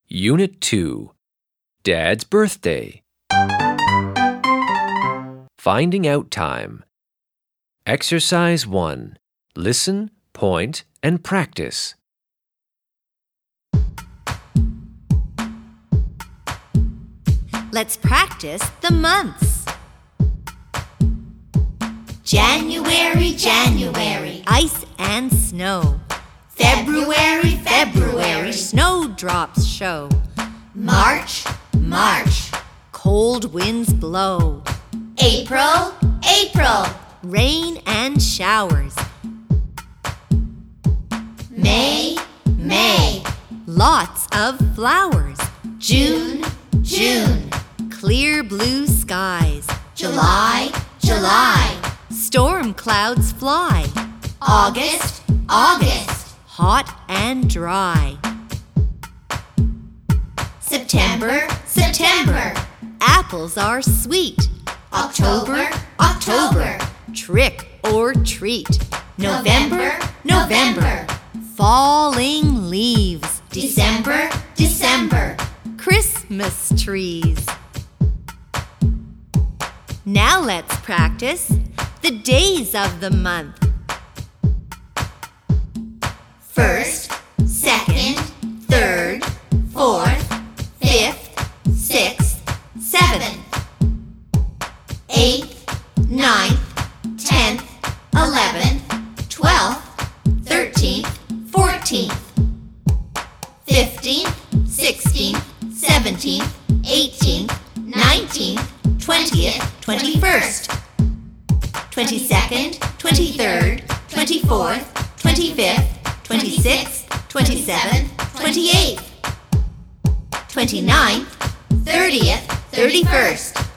Unit 2. Dad's birthday. Finding out time. Exercise 1. Listen, point, and practice. Let's practice the months. January, January. Ice and snow. February, February. Snowdrops show. March, March. Cold winds blow. April, April. Rain and showers. May, May. Lots of flowers. June, June. Clear blue skies. July, July. Storm clouds fly. August, August. Hot and dry. September, September. Apples are sweet. October, October. Trick or treat. November, November. Falling leaves. December, December. Christmas trees. Now let's practice the days of the month. First, second, third, fourth, fifth, sixth, seventh, eighth, ninth, 10th, 11th, 12th, 13th, 14th, 15th, 16th, 17th, 18th, 19th, 20th, 21st, 22nd, 23rd, 24th, 25th, 26th, 27th, 28th, 29th, 30th, 31st.